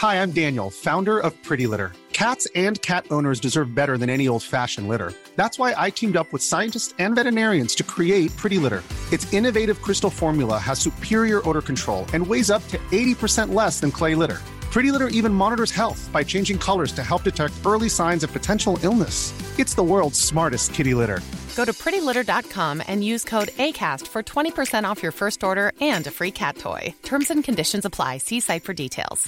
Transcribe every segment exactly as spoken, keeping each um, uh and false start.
Hi, I'm Daniel, founder of Pretty Litter. Cats and cat owners deserve better than any old-fashioned litter. That's why I teamed up with scientists and veterinarians to create Pretty Litter. Its innovative crystal formula has superior odor control and weighs up to eighty percent less than clay litter. Pretty Litter even monitors health by changing colors to help detect early signs of potential illness. It's the world's smartest kitty litter. Go to pretty litter dot com and use code ACAST for twenty percent off your first order and a free cat toy. Terms and conditions apply. See site for details.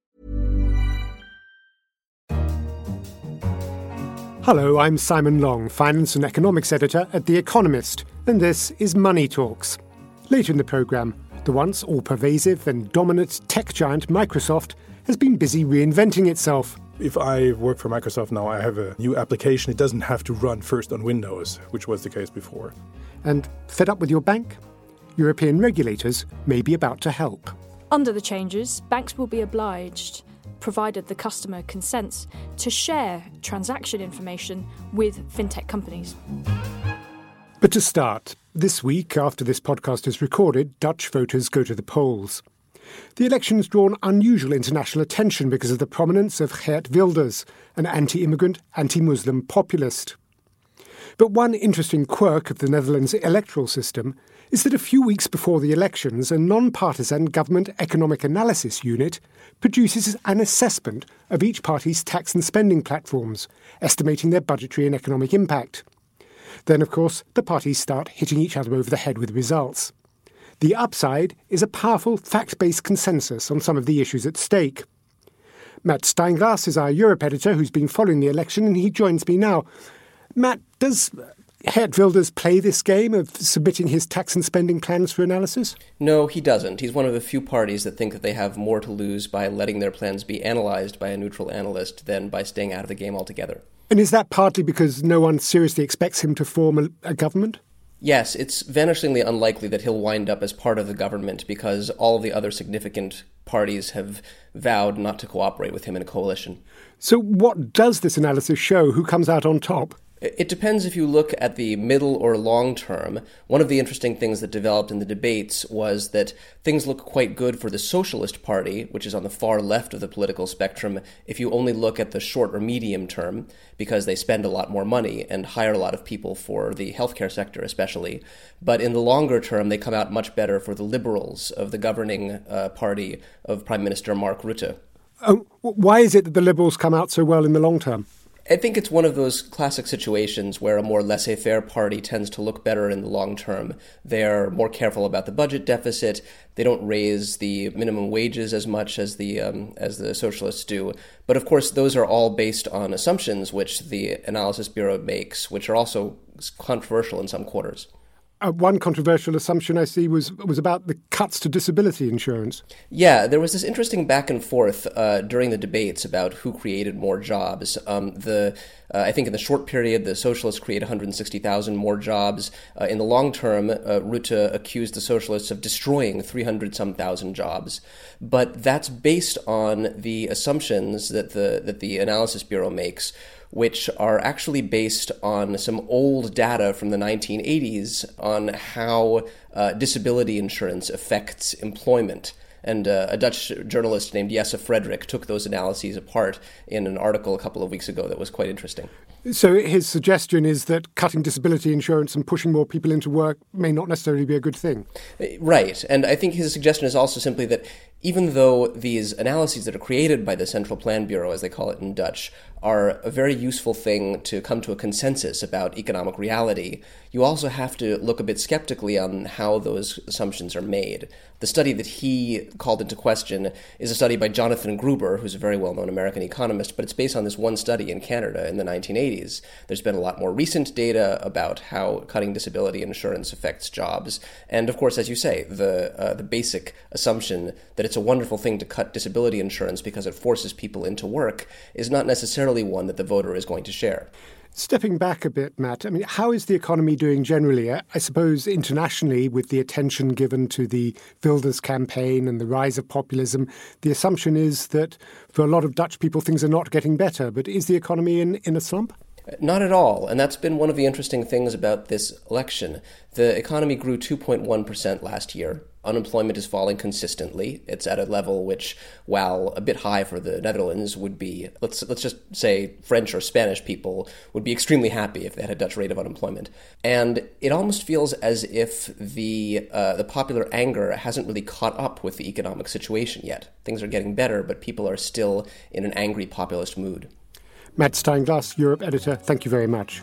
Hello, I'm Simon Long, Finance and Economics Editor at The Economist, and this is Money Talks. Later in the programme, the once all-pervasive and dominant tech giant Microsoft has been busy reinventing itself. If I work for Microsoft now, I have a new application. It doesn't have to run first on Windows, which was the case before. And fed up with your bank? European regulators may be about to help. Under the changes, banks will be obliged, provided the customer consents, to share transaction information with fintech companies. But to start, this week, after this podcast is recorded, Dutch voters go to the polls. The election's drawn unusual international attention because of the prominence of Geert Wilders, an anti-immigrant, anti-Muslim populist. But one interesting quirk of the Netherlands' electoral system is that a few weeks before the elections, a non-partisan government economic analysis unit produces an assessment of each party's tax and spending platforms, estimating their budgetary and economic impact. Then, of course, the parties start hitting each other over the head with results. The upside is a powerful fact-based consensus on some of the issues at stake. Matt Steinglass is our Europe editor who's been following the election, and he joins me now. Matt, does Geert Wilders play this game of submitting his tax and spending plans for analysis? No, he doesn't. He's one of the few parties that think that they have more to lose by letting their plans be analysed by a neutral analyst than by staying out of the game altogether. And is that partly because no one seriously expects him to form a, a government? Yes, it's vanishingly unlikely that he'll wind up as part of the government because all of the other significant parties have vowed not to cooperate with him in a coalition. So what does this analysis show? Who comes out on top? It depends if you look at the middle or long term. One of the interesting things that developed in the debates was that things look quite good for the Socialist Party, which is on the far left of the political spectrum, if you only look at the short or medium term, because they spend a lot more money and hire a lot of people for the healthcare sector especially. But in the longer term, they come out much better for the Liberals of the governing uh, party of Prime Minister Mark Rutte. Oh, why is it that the Liberals come out so well in the long term? I think it's one of those classic situations where a more laissez-faire party tends to look better in the long term. They're more careful about the budget deficit. They don't raise the minimum wages as much as the um, as the socialists do. But of course, those are all based on assumptions which the Analysis Bureau makes, which are also controversial in some quarters. Uh, one controversial assumption I see was was about the cuts to disability insurance. Yeah, there was this interesting back and forth uh, during the debates about who created more jobs. Um, the uh, I think in the short period, the socialists created one hundred sixty thousand more jobs. Uh, in the long term, uh, Rutte accused the socialists of destroying three hundred some thousand jobs. But that's based on the assumptions that the that the Analysis Bureau makes, which are actually based on some old data from the nineteen eighties on how uh, disability insurance affects employment. And uh, a Dutch journalist named Jesse Frederick took those analyses apart in an article a couple of weeks ago that was quite interesting. So his suggestion is that cutting disability insurance and pushing more people into work may not necessarily be a good thing. Right. And I think his suggestion is also simply that even though these analyses that are created by the Central Plan Bureau, as they call it in Dutch, are a very useful thing to come to a consensus about economic reality, you also have to look a bit skeptically on how those assumptions are made. The study that he called into question is a study by Jonathan Gruber, who's a very well-known American economist, but it's based on this one study in Canada in the nineteen eighties. There's been a lot more recent data about how cutting disability insurance affects jobs. And of course, as you say, the uh, the basic assumption that it's a wonderful thing to cut disability insurance because it forces people into work is not necessarily one that the voter is going to share. Stepping back a bit, Matt, I mean, how is the economy doing generally? I suppose internationally, with the attention given to the Wilders campaign and the rise of populism, the assumption is that for a lot of Dutch people, things are not getting better. But is the economy in, in a slump? Not at all. And that's been one of the interesting things about this election. The economy grew two point one percent last year. Unemployment is falling consistently. It's at a level which, while a bit high for the Netherlands, would be, let's let's just say French or Spanish people would be extremely happy if they had a Dutch rate of unemployment. And it almost feels as if the uh, the popular anger hasn't really caught up with the economic situation yet. Things are getting better, but people are still in an angry populist mood. Matt Steinglass, Europe editor, thank you very much.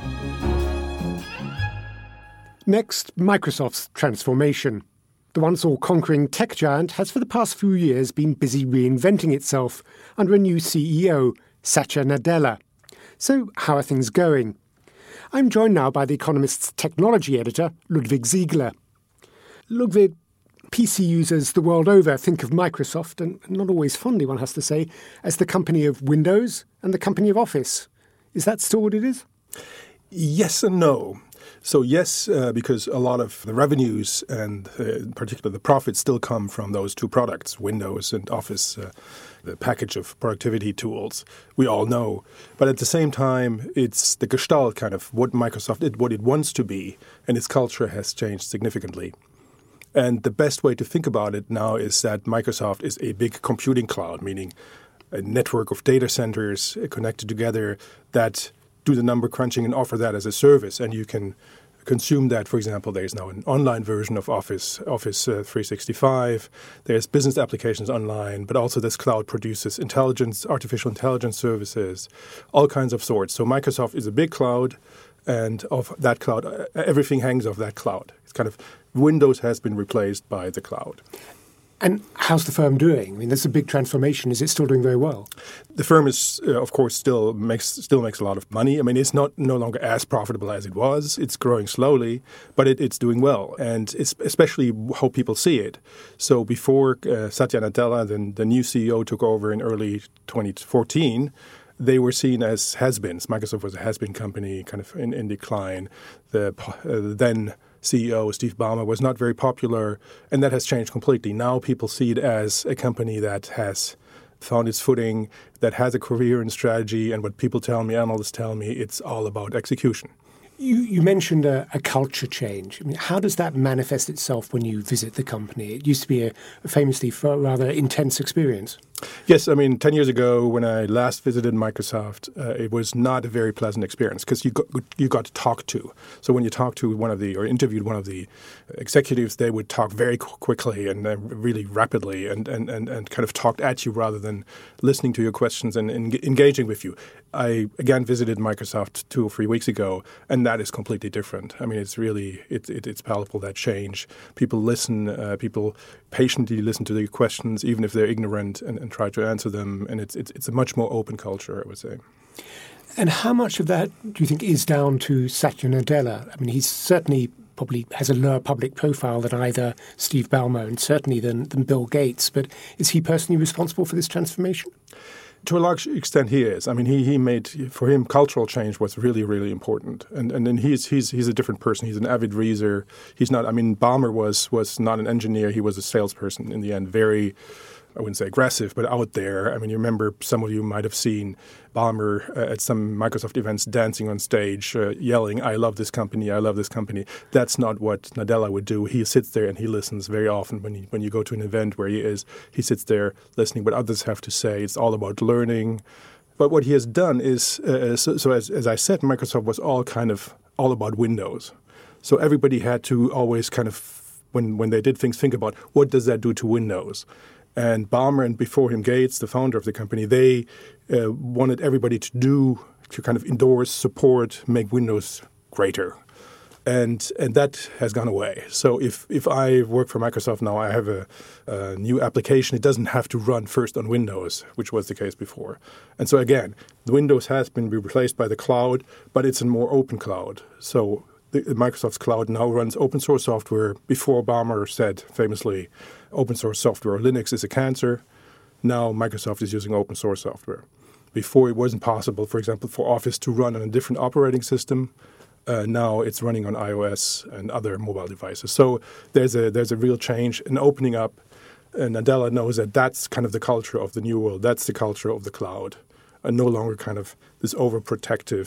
Next, Microsoft's transformation. The once all-conquering tech giant has for the past few years been busy reinventing itself under a new C E O, Satya Nadella. So how are things going? I'm joined now by The Economist's technology editor, Ludwig Siegler. Ludwig, P C users the world over think of Microsoft, and not always fondly, one has to say, as the company of Windows and the company of Office. Is that still what it is? Yes and no. So yes, uh, because a lot of the revenues and uh, in particular the profits still come from those two products, Windows and Office, uh, the package of productivity tools we all know. But at the same time, it's the gestalt kind of what Microsoft is, what it wants to be, and its culture has changed significantly. And the best way to think about it now is that Microsoft is a big computing cloud, meaning a network of data centers connected together that do the number crunching and offer that as a service. And you can consume that. For example, there's now an online version of Office, Office uh, three sixty-five. There's business applications online, but also this cloud produces intelligence, artificial intelligence services, all kinds of sorts. So Microsoft is a big cloud, and of that cloud, everything hangs off that cloud. It's kind of Windows has been replaced by the cloud. And how's the firm doing? I mean, there's a big transformation. Is it still doing very well? The firm is, uh, of course, still makes still makes a lot of money. I mean, it's not no longer as profitable as it was. It's growing slowly, but it, it's doing well, and it's especially how people see it. So before uh, Satya Nadella, the, the new C E O, took over in early twenty fourteen, they were seen as has-beens. Microsoft was a has-been company, kind of in, in decline. The uh, then C E O, Steve Ballmer, was not very popular, and that has changed completely. Now people see it as a company that has found its footing, that has a coherent strategy, and what people tell me, analysts tell me, it's all about execution. You, you mentioned a, a culture change. I mean, how does that manifest itself when you visit the company? It used to be a, a famously rather intense experience. Yes, I mean, ten years ago when I last visited Microsoft, uh, it was not a very pleasant experience because you got, you got to talk to. So when you talk to one of the, or interviewed one of the executives, they would talk very quickly and uh, really rapidly and, and, and, and kind of talked at you rather than listening to your questions and, and engaging with you. I, again, visited Microsoft two or three weeks ago, and that is completely different. I mean, it's really, it, it, it's palpable, that change. People listen, uh, people patiently listen to the questions, even if they're ignorant, and, and try to answer them. And it's, it's, it's a much more open culture, I would say. And how much of that do you think is down to Satya Nadella? I mean, he's certainly probably has a lower public profile than either Steve Ballmer and certainly than, than Bill Gates. But is he personally responsible for this transformation? To a large extent, he is. I mean, he he made, for him, cultural change was really, really important. And and then he's he's he's a different person. He's an avid reader. He's not. I mean, Ballmer was was not an engineer. He was a salesperson in the end. Very, I wouldn't say aggressive, but out there. I mean, you remember, some of you might have seen Ballmer uh, at some Microsoft events dancing on stage, uh, yelling, "I love this company, I love this company." That's not what Nadella would do. He sits there and he listens very often. When, he, when you go to an event where he is, he sits there listening what others have to say. It's all about learning. But what he has done is, uh, so, so as, as I said, Microsoft was all kind of all about Windows. So everybody had to always kind of, when, when they did things, think about what does that do to Windows? And Ballmer and before him Gates, the founder of the company, they uh, wanted everybody to do, to kind of endorse, support, make Windows greater. And and that has gone away. So if, if I work for Microsoft now, I have a, a new application. It doesn't have to run first on Windows, which was the case before. And so again, the Windows has been replaced by the cloud, but it's a more open cloud. So the, Microsoft's cloud now runs open source software. Before, Ballmer said famously, open source software, Linux is a cancer. Now Microsoft is using open source software. Before, it wasn't possible, for example, for Office to run on a different operating system. Uh, now it's running on iOS and other mobile devices. So there's a there's a real change, an opening up. And Nadella knows that that's kind of the culture of the new world. That's the culture of the cloud. And no longer kind of this overprotective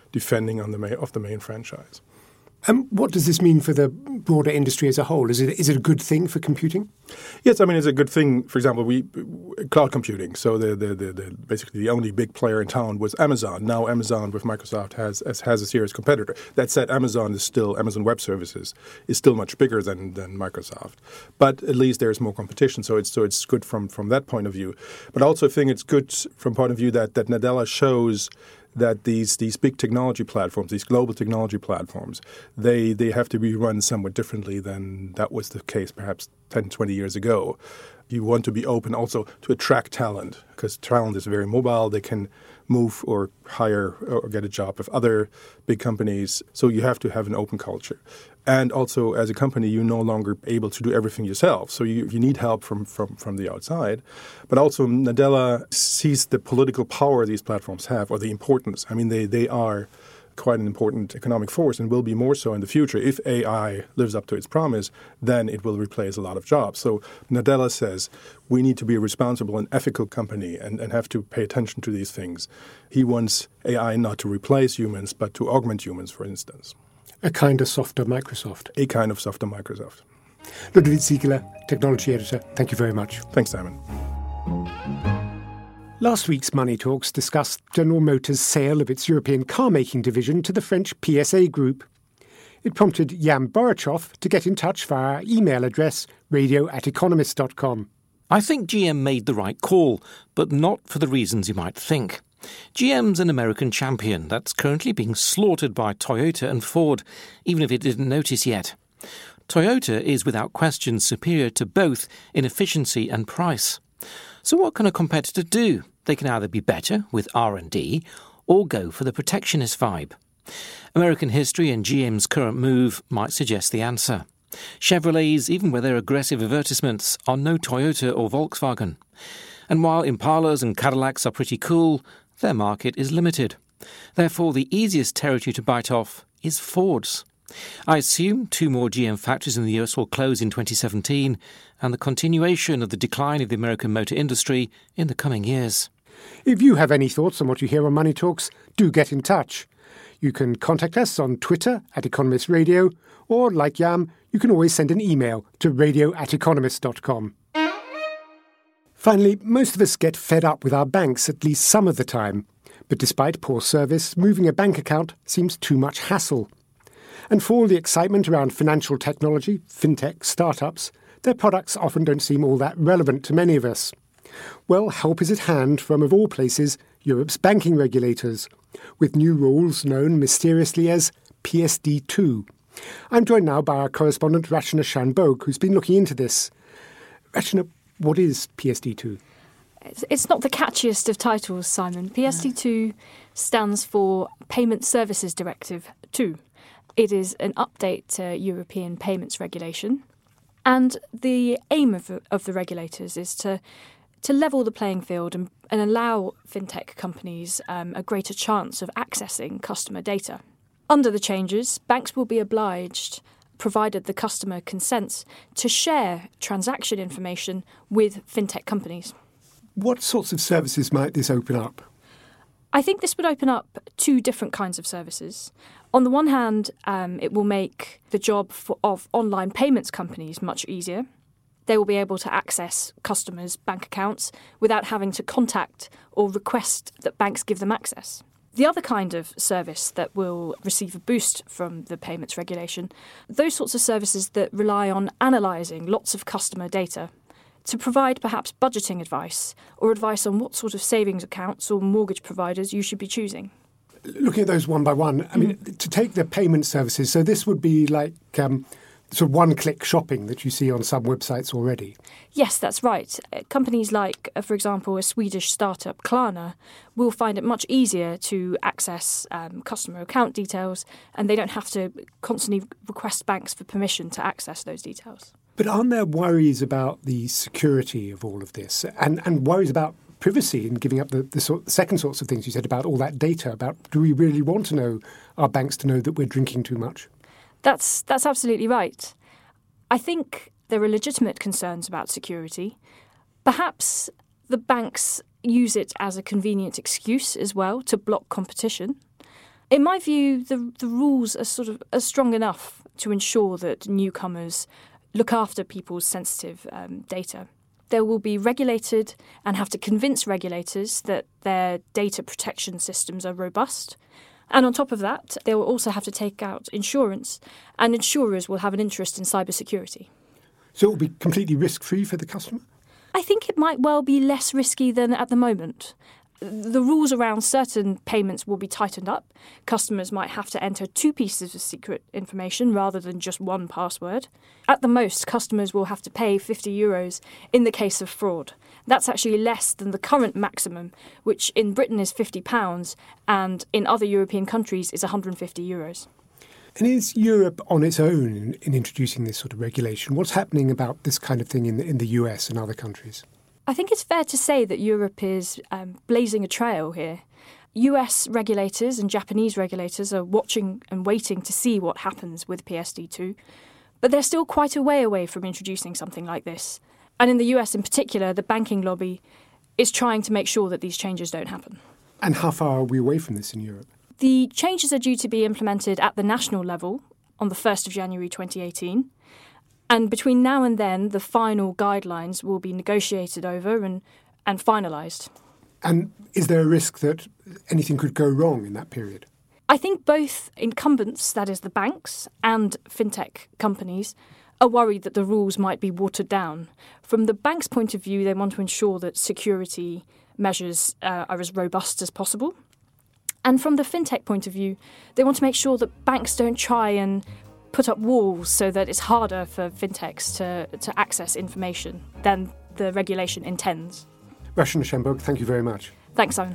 defending on the main, of the main franchise. And um, what does this mean for the broader industry as a whole? Is it is it a good thing for computing? Yes, I mean, it's a good thing. For example, we cloud computing. So the, the, the, the basically the only big player in town was Amazon. Now Amazon with Microsoft has has a serious competitor. That said, Amazon is still, Amazon Web Services is still much bigger than, than Microsoft. But at least there's more competition. So it's so it's good from, from that point of view. But I also think it's good from point of view that, that Nadella shows that these these big technology platforms, these global technology platforms, they they have to be run somewhat differently than that was the case perhaps ten, twenty years ago. You want to be open also to attract talent, because talent is very mobile. They can move or hire or get a job with other big companies. So you have to have an open culture. And also, as a company, you're no longer able to do everything yourself. So you, you need help from, from, from the outside. But also, Nadella sees the political power these platforms have, or the importance. I mean, they, they are quite an important economic force and will be more so in the future. If A I lives up to its promise, then it will replace a lot of jobs. So Nadella says we need to be a responsible and ethical company and, and have to pay attention to these things. He wants A I not to replace humans, but to augment humans, for instance. A kind of softer Microsoft. A kind of softer Microsoft. Ludovic Siegele, Technology Editor, thank you very much. Thanks, Simon. Last week's Money Talks discussed General Motors' sale of its European car-making division to the French P S A Group. It prompted Jan Borochov to get in touch via our email address, radio at economist dot com. I think G M made the right call, but not for the reasons you might think. G M's an American champion that's currently being slaughtered by Toyota and Ford, even if it didn't notice yet. Toyota is without question superior to both in efficiency and price. So what can a competitor do? They can either be better with R and D or go for the protectionist vibe. American history and G M's current move might suggest the answer. Chevrolets, even with their aggressive advertisements, are no Toyota or Volkswagen. And while Impalas and Cadillacs are pretty cool, their market is limited. Therefore, the easiest territory to bite off is Ford's. I assume two more G M factories in the U S will close in twenty seventeen and the continuation of the decline of the American motor industry in the coming years. If you have any thoughts on what you hear on Money Talks, do get in touch. You can contact us on Twitter at Economist Radio, or, like Yam, you can always send an email to radio at economist dot com. Finally, most of us get fed up with our banks at least some of the time. But despite poor service, moving a bank account seems too much hassle. And for all the excitement around financial technology, fintech, startups, their products often don't seem all that relevant to many of us. Well, help is at hand from, of all places, Europe's banking regulators, with new rules known mysteriously as P S D two. I'm joined now by our correspondent Rachana Shanbhogue, who's been looking into this. Rachana, what is P S D two? It's not the catchiest of titles, Simon. P S D two stands for Payment Services Directive two. It is an update to European payments regulation. And the aim of the, of the regulators is to to level the playing field and, and allow fintech companies um, a greater chance of accessing customer data. Under the changes, banks will be obliged, provided the customer consents, to share transaction information with fintech companies. What sorts of services might this open up? I think this would open up two different kinds of services. On the one hand, um, it will make the job for, of online payments companies much easier. They will be able to access customers' bank accounts without having to contact or request that banks give them access. The other kind of service that will receive a boost from the payments regulation, those sorts of services that rely on analysing lots of customer data to provide perhaps budgeting advice or advice on what sort of savings accounts or mortgage providers you should be choosing. Looking at those one by one, I mean, mm. to take the payment services, so this would be like um, sort of one-click shopping that you see on some websites already. Yes, that's right. Companies like, uh, for example, a Swedish startup, Klarna, will find it much easier to access um, customer account details, and they don't have to constantly request banks for permission to access those details. But aren't there worries about the security of all of this and, and worries about privacy and giving up the, the, sort, the second sorts of things you said about all that data, about do we really want to know our banks to know that we're drinking too much? That's that's absolutely right. I think there are legitimate concerns about security. Perhaps the banks use it as a convenient excuse as well to block competition. In my view, the the rules are sort of are strong enough to ensure that newcomers look after people's sensitive um, data. They will be regulated and have to convince regulators that their data protection systems are robust. And on top of that, they will also have to take out insurance, and insurers will have an interest in cybersecurity. So it will be completely risk-free for the customer? I think it might well be less risky than at the moment. The rules around certain payments will be tightened up. Customers might have to enter two pieces of secret information rather than just one password. At the most, customers will have to pay fifty euros in the case of fraud. That's actually less than the current maximum, which in Britain is fifty pounds and in other European countries is one hundred fifty euros. And is Europe on its own in, in introducing this sort of regulation? What's happening about this kind of thing in the, in the U S and other countries? I think it's fair to say that Europe is um, blazing a trail here. U S regulators and Japanese regulators are watching and waiting to see what happens with P S D two, but they're still quite a way away from introducing something like this. And in the U S in particular, the banking lobby is trying to make sure that these changes don't happen. And how far are we away from this in Europe? The changes are due to be implemented at the national level on the first of January twenty eighteen. And between now and then, the final guidelines will be negotiated over and, and finalised. And is there a risk that anything could go wrong in that period? I think both incumbents, that is the banks, and fintech companies, are worried that the rules might be watered down. From the bank's point of view, they want to ensure that security measures uh, are as robust as possible. And from the fintech point of view, they want to make sure that banks don't try and put up walls so that it's harder for fintechs to, to access information than the regulation intends. Rashna Shanbhogue, thank you very much. Thanks, Simon.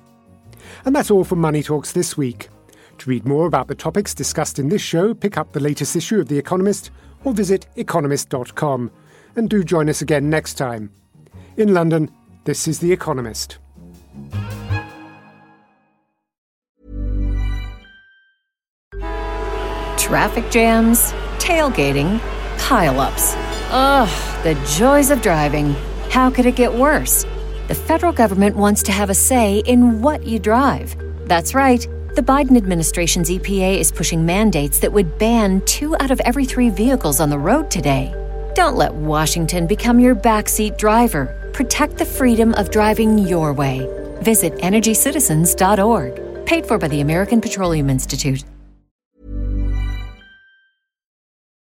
And that's all from Money Talks this week. To read more about the topics discussed in this show, pick up the latest issue of The Economist or visit economist dot com. And do join us again next time. In London, this is The Economist. Traffic jams, tailgating, pile-ups. Ugh, the joys of driving. How could it get worse? The federal government wants to have a say in what you drive. That's right. The Biden administration's E P A is pushing mandates that would ban two out of every three vehicles on the road today. Don't let Washington become your backseat driver. Protect the freedom of driving your way. Visit energy citizens dot org. Paid for by the American Petroleum Institute.